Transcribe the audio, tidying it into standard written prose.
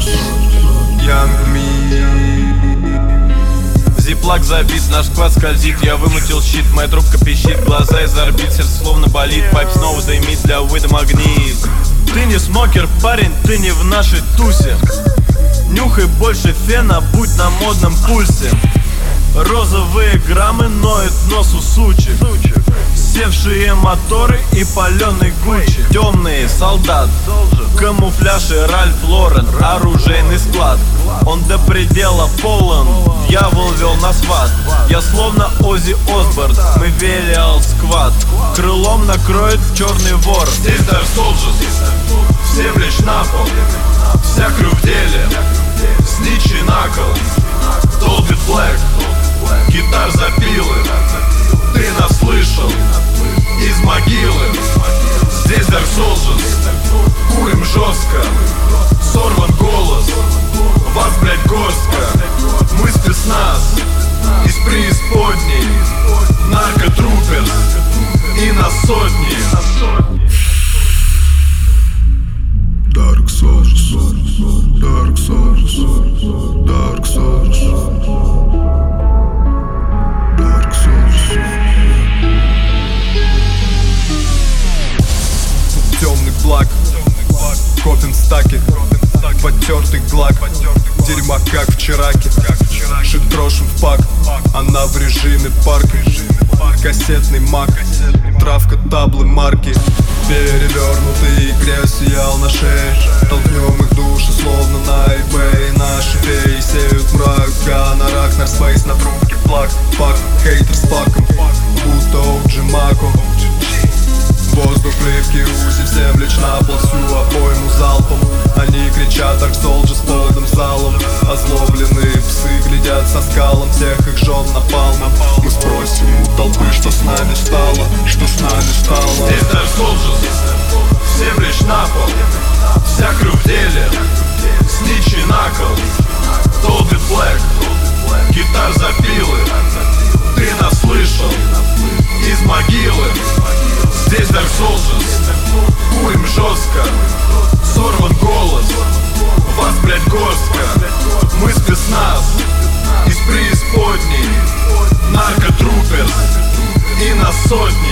Young me. Зиплак забит, наш квад скользит. Я вымутил щит, моя трубка пищит. Глаза из орбит, сердце словно болит. Пайп снова дымит, для выда магнит. Ты не смокер, парень, ты не в нашей тусе. Нюхай больше фена, будь на модном пульсе. Розовые граммы ноют носу сучек. Севшие моторы и паленый Гуччи. Темный солдат, камуфляж и Ральф Лорен. Оружейный склад, он до предела полон. Дьявол вел на сват. Я словно Оззи Осборн, мы велиал сквад. Крылом накроет черный вор. Здесь Dark Soldiers, всем лечь на пол. Вся крю в деле, снич и накол. Dolby Black, гитар запилы. Ты нас слышал из могилы. Здесь Dark Soldiers, курим жестко. Сорван голос, вас, блять, горстка. Мы спецназ из преисподней. Наркотруперс и на сотни. Dark Soldiers, Dark Soldiers, Dark Soldiers, Dark Soldiers. Темный блак, копим стаки, потертый глак. Дерьма как в чираке, шит крошен в пак. Она в режиме парка, кассетный мак. Травка, таблы, марки. Перевернутый грязь сиял на шее. Толкнем их души, словно на eBay. Наши феи сеют мрак. Ганарак, нарспейс на трубке плак. Пак, хейтер с паком, будто OG Мако. Воздух, плевки, узи, всем лечь на пол. Всю обойму залпом. Они кричат Dark Soldiers полным залом. Озлобленные псы глядят со скалом. Всех их жен напалмом. Мы спросим у толпы, что с нами стало. Что с нами стало. Здесь Dark Soldiers, всем лечь на пол. Вся крю в деле, снич и накол. Dolby Black, гитар запилы. Ты нас слышал из могилы. Здесь Dark Soldiers, курим жестко. Сорван голос, вас, блять, горстка. Мы спецназ из преисподней. Наркотруперс и на сотни.